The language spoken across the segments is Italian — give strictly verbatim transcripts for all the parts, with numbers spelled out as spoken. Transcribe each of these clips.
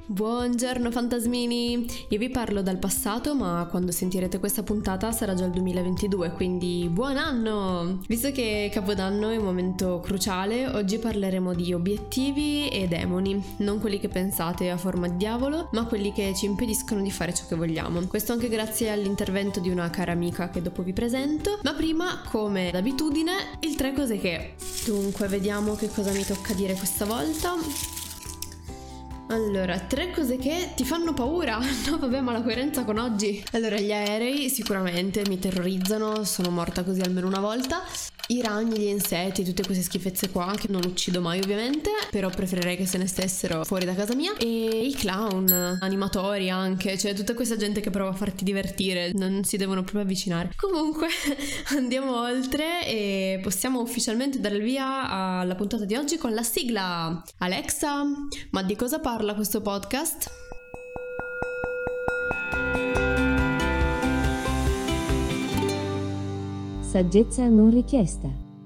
Buongiorno fantasmini, io vi parlo dal passato, ma quando sentirete questa puntata sarà già il duemilaventidue, quindi buon anno! Visto che Capodanno è un momento cruciale, oggi parleremo di obiettivi e demoni, non quelli che pensate a forma di diavolo, ma quelli che ci impediscono di fare ciò che vogliamo. Questo anche grazie all'intervento di una cara amica che dopo vi presento, ma prima, come d'abitudine, il tre cose che. Dunque, vediamo che cosa mi tocca dire questa volta. Allora, tre cose che ti fanno paura. No vabbè, ma la coerenza con oggi. Allora, gli aerei sicuramente mi terrorizzano, sono morta così almeno una volta. I ragni, gli insetti, tutte queste schifezze qua che non uccido mai ovviamente, però preferirei che se ne stessero fuori da casa mia. E i clown, animatori anche, cioè tutta questa gente che prova a farti divertire, non si devono proprio avvicinare. Comunque andiamo oltre e possiamo ufficialmente dare il via alla puntata di oggi con la sigla. Alexa, ma di cosa parla questo podcast? Saggezza non richiesta.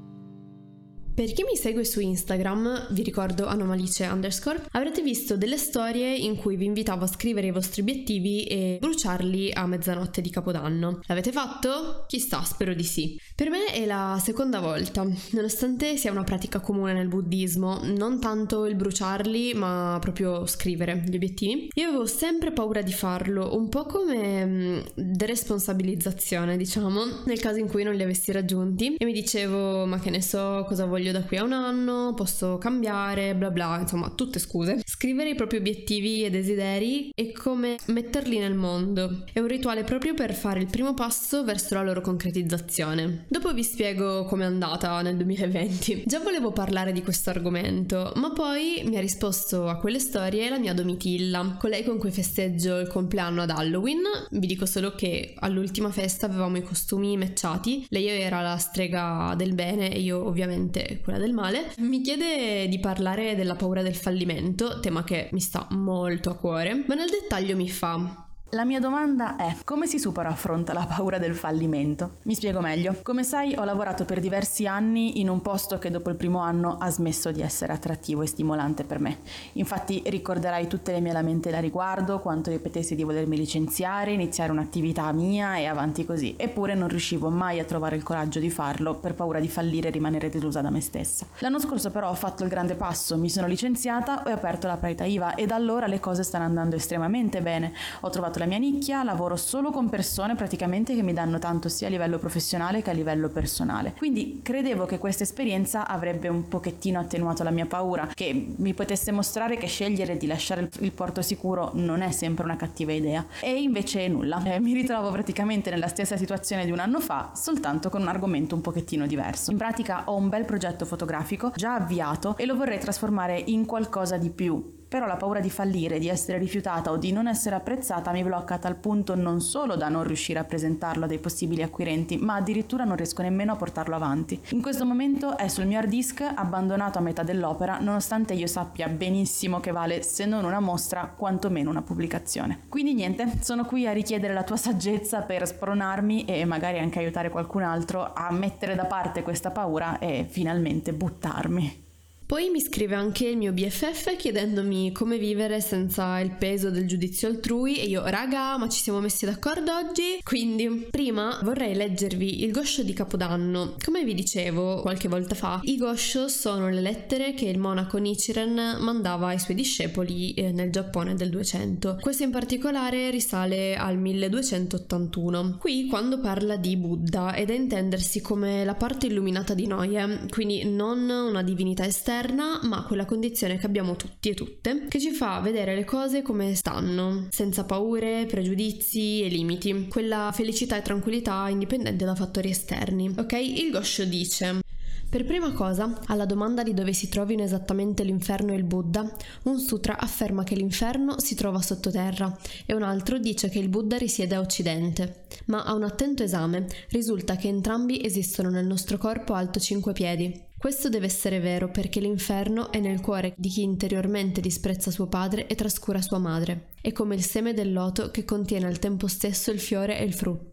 Per chi mi segue su Instagram, vi ricordo anomalice underscore, avrete visto delle storie in cui vi invitavo a scrivere i vostri obiettivi e bruciarli a mezzanotte di Capodanno. L'avete fatto? Chissà, spero di sì. Per me è la seconda volta, nonostante sia una pratica comune nel buddismo, non tanto il bruciarli, ma proprio scrivere gli obiettivi. Io avevo sempre paura di farlo, un po' come mh, deresponsabilizzazione, diciamo, nel caso in cui non li avessi raggiunti, e mi dicevo, ma che ne so, cosa voglio da qui a un anno, posso cambiare, bla bla, insomma tutte scuse. Scrivere i propri obiettivi e desideri è come metterli nel mondo, è un rituale proprio per fare il primo passo verso la loro concretizzazione. Dopo vi spiego com'è andata nel duemilaventi. Già volevo parlare di questo argomento, ma poi mi ha risposto a quelle storie la mia Domitilla, colei con cui festeggio il compleanno ad Halloween. Vi dico solo che all'ultima festa avevamo i costumi matchati, lei era la strega del bene e io ovviamente quella del male. Mi chiede di parlare della paura del fallimento, tema che mi sta molto a cuore, ma nel dettaglio mi fa: la mia domanda è: come si supera a fronte alla paura del fallimento? Mi spiego meglio. Come sai, ho lavorato per diversi anni in un posto che dopo il primo anno ha smesso di essere attrattivo e stimolante per me. Infatti ricorderai tutte le mie lamentele a riguardo, quanto ripetessi di volermi licenziare, iniziare un'attività mia e avanti così. Eppure non riuscivo mai a trovare il coraggio di farlo per paura di fallire e rimanere delusa da me stessa. L'anno scorso però ho fatto il grande passo, mi sono licenziata e ho aperto la partita I V A e da allora le cose stanno andando estremamente bene. Ho trovato la mia nicchia, lavoro solo con persone praticamente che mi danno tanto sia a livello professionale che a livello personale. Quindi credevo che questa esperienza avrebbe un pochettino attenuato la mia paura, che mi potesse mostrare che scegliere di lasciare il porto sicuro non è sempre una cattiva idea. E invece nulla. Eh, mi ritrovo praticamente nella stessa situazione di un anno fa, soltanto con un argomento un pochettino diverso. In pratica ho un bel progetto fotografico già avviato e lo vorrei trasformare in qualcosa di più. Però la paura di fallire, di essere rifiutata o di non essere apprezzata mi blocca a tal punto non solo da non riuscire a presentarlo a dei possibili acquirenti, ma addirittura non riesco nemmeno a portarlo avanti. In questo momento è sul mio hard disk, abbandonato a metà dell'opera, nonostante io sappia benissimo che vale, se non una mostra, quantomeno una pubblicazione. Quindi niente, sono qui a richiedere la tua saggezza per spronarmi e magari anche aiutare qualcun altro a mettere da parte questa paura e finalmente buttarmi. Poi mi scrive anche il mio B F F chiedendomi come vivere senza il peso del giudizio altrui e io, raga, ma ci siamo messi d'accordo oggi? Quindi, prima vorrei leggervi il gosho di Capodanno. Come vi dicevo qualche volta fa, i gosho sono le lettere che il monaco Nichiren mandava ai suoi discepoli nel Giappone del duecento. Questo in particolare risale al milleduecentottantuno. Qui quando parla di Buddha è da intendersi come la parte illuminata di noi, eh? Quindi non una divinità esterna, ma quella condizione che abbiamo tutti e tutte, che ci fa vedere le cose come stanno, senza paure, pregiudizi e limiti, quella felicità e tranquillità indipendente da fattori esterni. Ok? Il Gosho dice: per prima cosa, alla domanda di dove si trovino esattamente l'inferno e il Buddha, un sutra afferma che l'inferno si trova sottoterra e un altro dice che il Buddha risiede a occidente. Ma a un attento esame risulta che entrambi esistono nel nostro corpo alto cinque piedi. Questo deve essere vero perché l'inferno è nel cuore di chi interiormente disprezza suo padre e trascura sua madre. È come il seme del loto che contiene al tempo stesso il fiore e il frutto.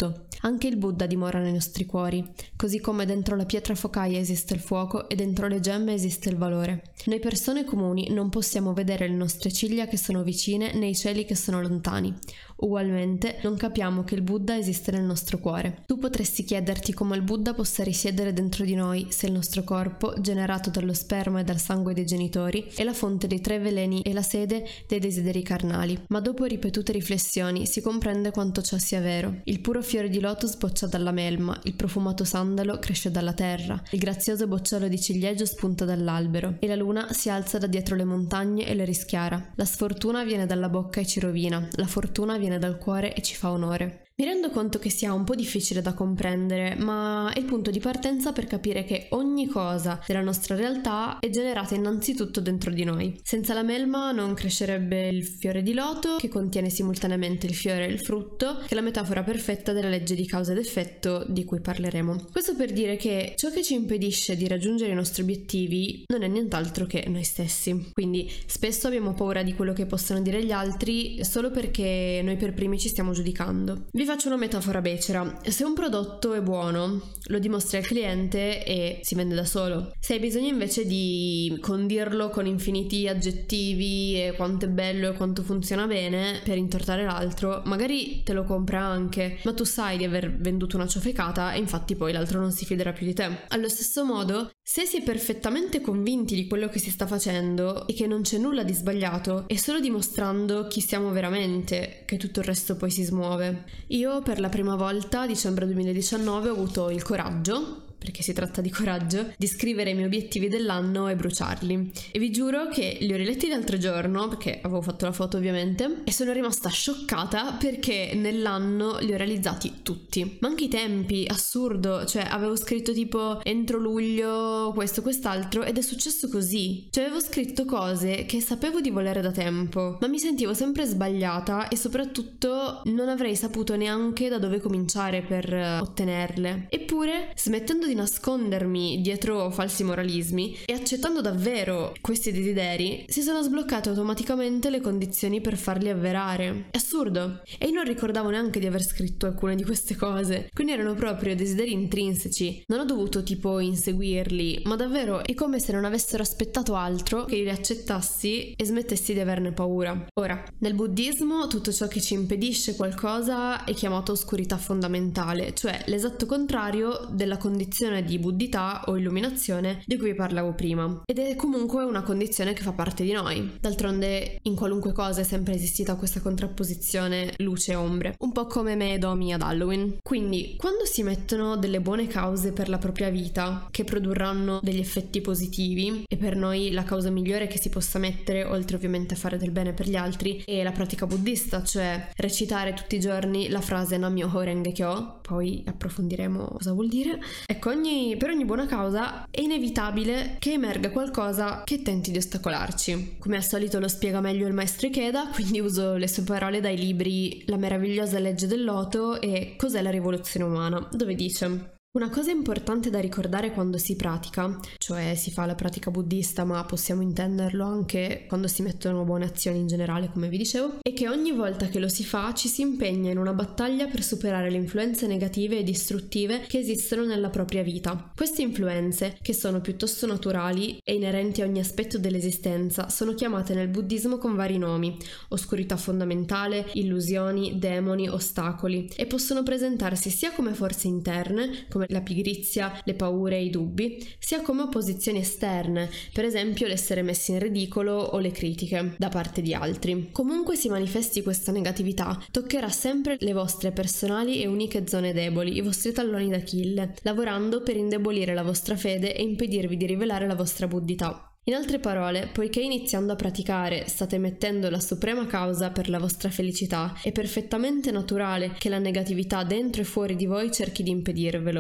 Anche il Buddha dimora nei nostri cuori, così come dentro la pietra focaia esiste il fuoco e dentro le gemme esiste il valore. Noi persone comuni non possiamo vedere le nostre ciglia che sono vicine né i cieli che sono lontani. Ugualmente, non capiamo che il Buddha esiste nel nostro cuore. Tu potresti chiederti come il Buddha possa risiedere dentro di noi se il nostro corpo, generato dallo sperma e dal sangue dei genitori, è la fonte dei tre veleni e la sede dei desideri carnali. Ma dopo ripetute riflessioni si comprende quanto ciò sia vero. Il puro fiore di lotus boccia dalla melma, il profumato sandalo cresce dalla terra, il grazioso bocciolo di ciliegio spunta dall'albero, e la luna si alza da dietro le montagne e le rischiara. La sfortuna viene dalla bocca e ci rovina, la fortuna viene dal cuore e ci fa onore. Mi rendo conto che sia un po' difficile da comprendere, ma è il punto di partenza per capire che ogni cosa della nostra realtà è generata innanzitutto dentro di noi. Senza la melma non crescerebbe il fiore di loto, che contiene simultaneamente il fiore e il frutto, che è la metafora perfetta della legge di causa ed effetto di cui parleremo. Questo per dire che ciò che ci impedisce di raggiungere i nostri obiettivi non è nient'altro che noi stessi. Quindi spesso abbiamo paura di quello che possono dire gli altri solo perché noi per primi ci stiamo giudicando. Vi faccio una metafora becera. Se un prodotto è buono, lo dimostri al cliente e si vende da solo. Se hai bisogno invece di condirlo con infiniti aggettivi e quanto è bello e quanto funziona bene per intortare l'altro, magari te lo compra anche, ma tu sai di aver venduto una ciofecata e infatti poi l'altro non si fiderà più di te. Allo stesso modo, se si è perfettamente convinti di quello che si sta facendo e che non c'è nulla di sbagliato, è solo dimostrando chi siamo veramente che tutto il resto poi si smuove. Io per la prima volta a dicembre duemiladiciannove ho avuto il coraggio, perché si tratta di coraggio, di scrivere i miei obiettivi dell'anno e bruciarli. E vi giuro che li ho riletti l'altro giorno, perché avevo fatto la foto ovviamente, e sono rimasta scioccata perché nell'anno li ho realizzati tutti. Ma anche i tempi, assurdo, cioè avevo scritto tipo entro luglio questo, quest'altro, ed è successo così. Cioè avevo scritto cose che sapevo di volere da tempo, ma mi sentivo sempre sbagliata e soprattutto non avrei saputo neanche da dove cominciare per ottenerle. Eppure, smettendo di di nascondermi dietro falsi moralismi e accettando davvero questi desideri, si sono sbloccate automaticamente le condizioni per farli avverare. È assurdo. E io non ricordavo neanche di aver scritto alcune di queste cose, quindi erano proprio desideri intrinseci. Non ho dovuto tipo inseguirli, ma davvero è come se non avessero aspettato altro che io li accettassi e smettessi di averne paura. Ora, nel buddismo tutto ciò che ci impedisce qualcosa è chiamato oscurità fondamentale, cioè l'esatto contrario della condizione di buddhità o illuminazione di cui vi parlavo prima, ed è comunque una condizione che fa parte di noi. D'altronde in qualunque cosa è sempre esistita questa contrapposizione luce e ombre, un po' come me e Domi ad Halloween. Quindi quando si mettono delle buone cause per la propria vita che produrranno degli effetti positivi, e per noi la causa migliore che si possa mettere, oltre ovviamente a fare del bene per gli altri, è la pratica buddista, cioè recitare tutti i giorni la frase Nam-myoho Renge-kyo, poi approfondiremo cosa vuol dire. Ecco, ogni, per ogni buona causa è inevitabile che emerga qualcosa che tenti di ostacolarci. Come al solito lo spiega meglio il maestro Ikeda, quindi uso le sue parole dai libri La meravigliosa legge del loto e Cos'è la rivoluzione umana, dove dice: una cosa importante da ricordare quando si pratica, cioè si fa la pratica buddista, ma possiamo intenderlo anche quando si mettono buone azioni in generale, come vi dicevo, è che ogni volta che lo si fa ci si impegna in una battaglia per superare le influenze negative e distruttive che esistono nella propria vita. Queste influenze, che sono piuttosto naturali e inerenti a ogni aspetto dell'esistenza, sono chiamate nel buddismo con vari nomi: oscurità fondamentale, illusioni, demoni, ostacoli, e possono presentarsi sia come forze interne, come la pigrizia, le paure e i dubbi, sia come opposizioni esterne, per esempio l'essere messi in ridicolo o le critiche da parte di altri. Comunque si manifesti questa negatività, toccherà sempre le vostre personali e uniche zone deboli, i vostri talloni d'Achille, lavorando per indebolire la vostra fede e impedirvi di rivelare la vostra buddhità. In altre parole, poiché iniziando a praticare state mettendo la suprema causa per la vostra felicità, è perfettamente naturale che la negatività dentro e fuori di voi cerchi di impedirvelo.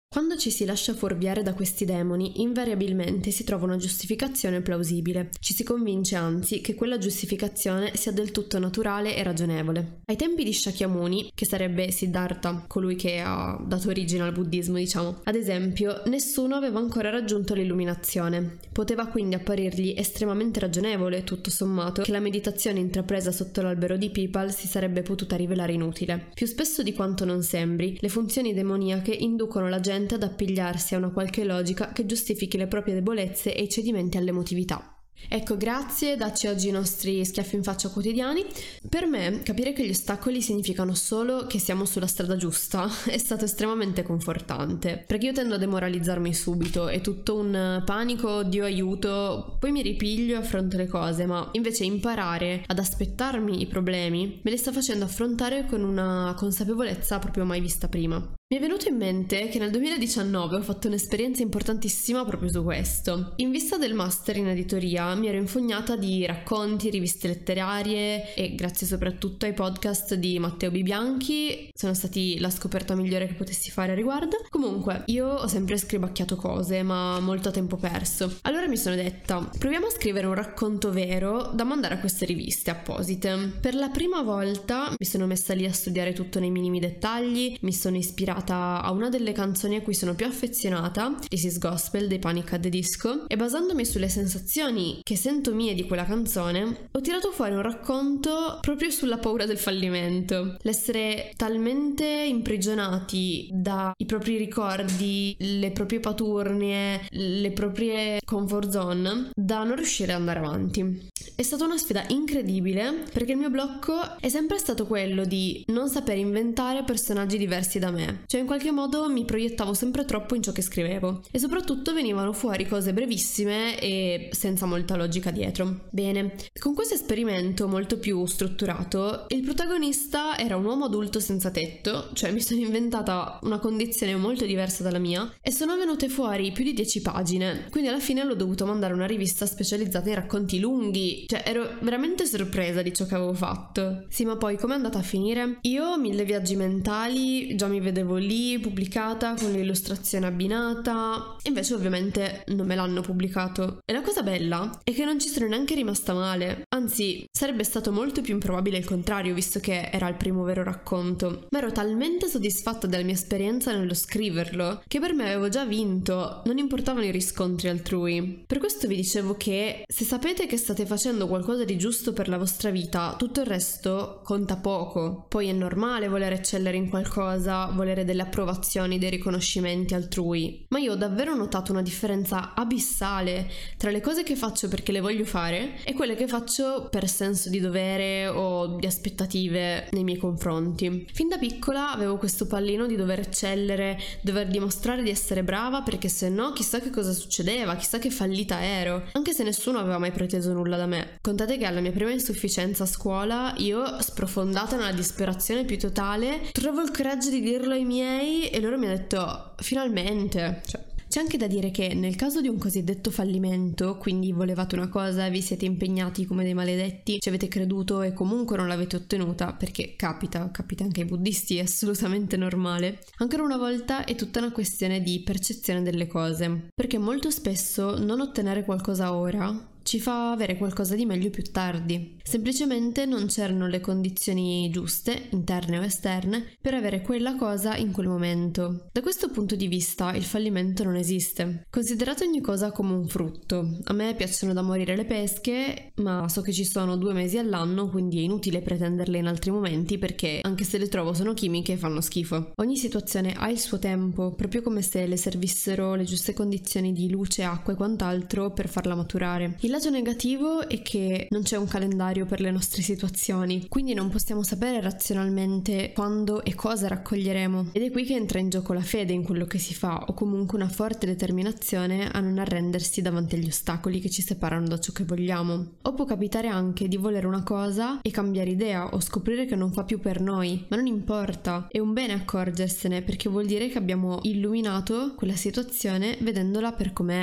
Quando ci si lascia fuorviare da questi demoni, invariabilmente si trova una giustificazione plausibile. Ci si convince anzi che quella giustificazione sia del tutto naturale e ragionevole. Ai tempi di Shakyamuni, che sarebbe Siddhartha, colui che ha dato origine al buddismo, diciamo, ad esempio, nessuno aveva ancora raggiunto l'illuminazione. Poteva quindi apparirgli estremamente ragionevole, tutto sommato, che la meditazione intrapresa sotto l'albero di Pipal si sarebbe potuta rivelare inutile. Più spesso di quanto non sembri, le funzioni demoniache inducono la gente ad appigliarsi a una qualche logica che giustifichi le proprie debolezze e i cedimenti all'emotività. Ecco, grazie, dacci oggi i nostri schiaffi in faccia quotidiani. Per me, capire che gli ostacoli significano solo che siamo sulla strada giusta è stato estremamente confortante, perché io tendo a demoralizzarmi subito, è tutto un panico, oddio aiuto, poi mi ripiglio e affronto le cose, ma invece imparare ad aspettarmi i problemi me li sta facendo affrontare con una consapevolezza proprio mai vista prima. Mi è venuto in mente che nel duemiladiciannove ho fatto un'esperienza importantissima proprio su questo. In vista del master in editoria mi ero infognata di racconti, riviste letterarie e grazie soprattutto ai podcast di Matteo Bibianchi sono stati la scoperta migliore che potessi fare a riguardo. Comunque, io ho sempre scribacchiato cose, ma molto tempo perso. Allora mi sono detta, proviamo a scrivere un racconto vero da mandare a queste riviste apposite. Per la prima volta mi sono messa lì a studiare tutto nei minimi dettagli, mi sono ispirata a una delle canzoni a cui sono più affezionata, This Is Gospel dei Panic at the Disco, e basandomi sulle sensazioni che sento mie di quella canzone, ho tirato fuori un racconto proprio sulla paura del fallimento. L'essere talmente imprigionati dai propri ricordi, le proprie paturnie, le proprie comfort zone, da non riuscire ad andare avanti. È stata una sfida incredibile perché il mio blocco è sempre stato quello di non saper inventare personaggi diversi da me. Cioè in qualche modo mi proiettavo sempre troppo in ciò che scrivevo e soprattutto venivano fuori cose brevissime e senza molta logica dietro. Bene, con questo esperimento molto più strutturato, il protagonista era un uomo adulto senza tetto, cioè mi sono inventata una condizione molto diversa dalla mia e sono venute fuori più di dieci pagine, quindi alla fine l'ho dovuto mandare a una rivista specializzata in racconti lunghi, cioè ero veramente sorpresa di ciò che avevo fatto. Sì, ma poi com'è andata a finire? Io mille viaggi mentali, già mi vedevo lì pubblicata con l'illustrazione abbinata, invece ovviamente non me l'hanno pubblicato. E la cosa bella è che non ci sono neanche rimasta male, anzi sarebbe stato molto più improbabile il contrario visto che era il primo vero racconto, ma ero talmente soddisfatta della mia esperienza nello scriverlo che per me avevo già vinto, non importavano i riscontri altrui. Per questo vi dicevo che se sapete che state facendo qualcosa di giusto per la vostra vita, tutto il resto conta poco. Poi è normale voler eccellere in qualcosa, volere delle approvazioni, dei riconoscimenti altrui, ma io ho davvero notato una differenza abissale tra le cose che faccio perché le voglio fare e quelle che faccio per senso di dovere o di aspettative nei miei confronti. Fin da piccola avevo questo pallino di dover eccellere, dover dimostrare di essere brava perché se no chissà che cosa succedeva, chissà che fallita ero, anche se nessuno aveva mai preteso nulla da me. Contate che alla mia prima insufficienza a scuola io, sprofondata nella disperazione più totale, trovo il coraggio di dirlo ai miei e loro mi hanno detto finalmente, cioè. C'è anche da dire che nel caso di un cosiddetto fallimento, quindi volevate una cosa, vi siete impegnati come dei maledetti, ci avete creduto e comunque non l'avete ottenuta, perché capita, capita anche ai buddisti, è assolutamente normale. Ancora una volta è tutta una questione di percezione delle cose, perché molto spesso non ottenere qualcosa ora ci fa avere qualcosa di meglio più tardi. Semplicemente non c'erano le condizioni giuste, interne o esterne, per avere quella cosa in quel momento. Da questo punto di vista il fallimento non esiste. Considerate ogni cosa come un frutto. A me piacciono da morire le pesche, ma so che ci sono due mesi all'anno, quindi è inutile pretenderle in altri momenti perché anche se le trovo sono chimiche e fanno schifo. Ogni situazione ha il suo tempo, proprio come se le servissero le giuste condizioni di luce, acqua e quant'altro per farla maturare. Il lato negativo è che non c'è un calendario per le nostre situazioni, quindi non possiamo sapere razionalmente quando e cosa raccoglieremo. Ed è qui che entra in gioco la fede in quello che si fa, o comunque una forte determinazione a non arrendersi davanti agli ostacoli che ci separano da ciò che vogliamo. O può capitare anche di volere una cosa e cambiare idea o scoprire che non fa più per noi, ma non importa, è un bene accorgersene perché vuol dire che abbiamo illuminato quella situazione vedendola per com'è.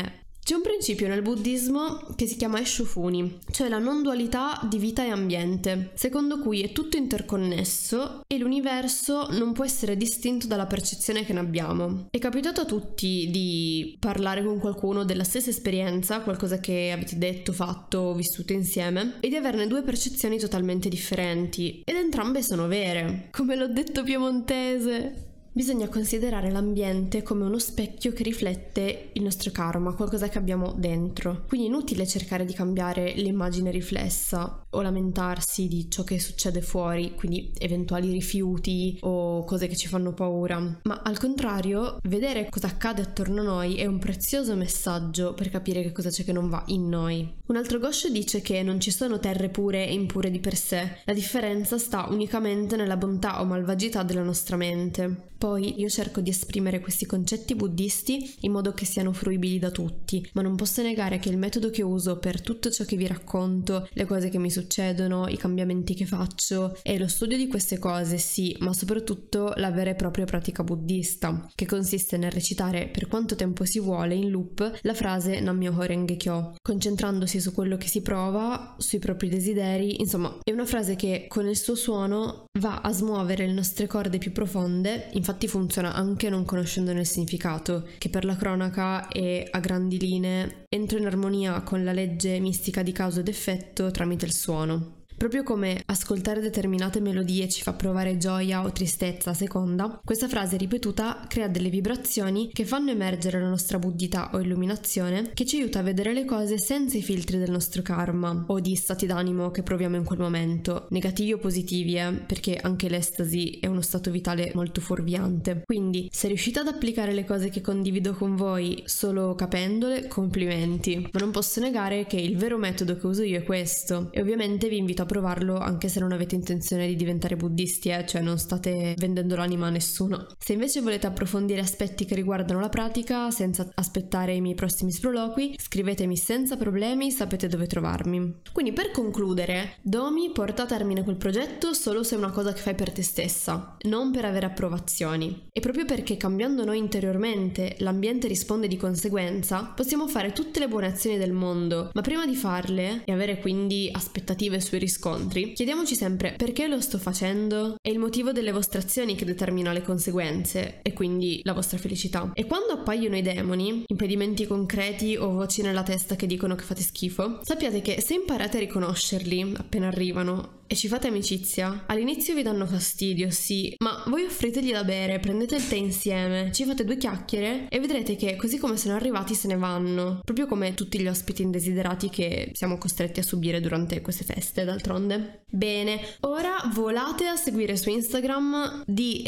C'è un principio nel buddismo che si chiama Eshofuni, cioè la non dualità di vita e ambiente, secondo cui è tutto interconnesso e l'universo non può essere distinto dalla percezione che ne abbiamo. È capitato a tutti di parlare con qualcuno della stessa esperienza, qualcosa che avete detto, fatto, vissuto insieme, e di averne due percezioni totalmente differenti, ed entrambe sono vere, come l'ho detto piemontese. Bisogna considerare l'ambiente come uno specchio che riflette il nostro karma, qualcosa che abbiamo dentro. Quindi è inutile cercare di cambiare l'immagine riflessa o lamentarsi di ciò che succede fuori, quindi eventuali rifiuti o cose che ci fanno paura. Ma al contrario, vedere cosa accade attorno a noi è un prezioso messaggio per capire che cosa c'è che non va in noi. Un altro Gosho dice che non ci sono terre pure e impure di per sé, la differenza sta unicamente nella bontà o malvagità della nostra mente. Poi io cerco di esprimere questi concetti buddisti in modo che siano fruibili da tutti, ma non posso negare che il metodo che uso per tutto ciò che vi racconto, le cose che mi succedono, i cambiamenti che faccio, è lo studio di queste cose, sì, ma soprattutto la vera e propria pratica buddista, che consiste nel recitare per quanto tempo si vuole in loop la frase Nam-myoho Renge Kyo, concentrandosi su quello che si prova, sui propri desideri. Insomma, è una frase che con il suo suono va a smuovere le nostre corde più profonde. Infatti funziona anche non conoscendone il significato, che per la cronaca è a grandi linee entro in armonia con la legge mistica di causa ed effetto tramite il suono. Proprio come ascoltare determinate melodie ci fa provare gioia o tristezza a seconda, questa frase ripetuta crea delle vibrazioni che fanno emergere la nostra buddhità o illuminazione, che ci aiuta a vedere le cose senza i filtri del nostro karma o di stati d'animo che proviamo in quel momento, negativi o positivi, eh, perché anche l'estasi è uno stato vitale molto fuorviante. Quindi, se riuscite ad applicare le cose che condivido con voi solo capendole, complimenti, ma non posso negare che il vero metodo che uso io è questo, e ovviamente vi invito a provarlo anche se non avete intenzione di diventare buddisti, eh? Cioè non state vendendo l'anima a nessuno. Se invece volete approfondire aspetti che riguardano la pratica senza aspettare i miei prossimi sproloqui, scrivetemi senza problemi, sapete dove trovarmi. Quindi per concludere, Domi porta a termine quel progetto solo se è una cosa che fai per te stessa, non per avere approvazioni. E proprio perché cambiando noi interiormente l'ambiente risponde di conseguenza, possiamo fare tutte le buone azioni del mondo, ma prima di farle e avere quindi aspettative sui riscontri, chiediamoci sempre perché lo sto facendo. È il motivo delle vostre azioni che determina le conseguenze e quindi la vostra felicità. E quando appaiono i demoni, impedimenti concreti o voci nella testa che dicono che fate schifo, sappiate che se imparate a riconoscerli appena arrivano e ci fate amicizia, all'inizio vi danno fastidio, sì, ma voi offritegli da bere, prendete il tè insieme, ci fate due chiacchiere e vedrete che così come sono arrivati se ne vanno, proprio come tutti gli ospiti indesiderati che siamo costretti a subire durante queste feste, d'altronde. Bene, ora volate a seguire su Instagram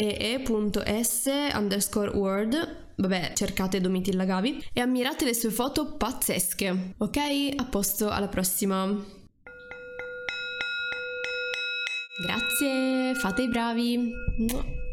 dee.s underscore word, vabbè, cercate Domitilla Gavi e ammirate le sue foto pazzesche. Ok? A posto, alla prossima. Grazie, fate i bravi.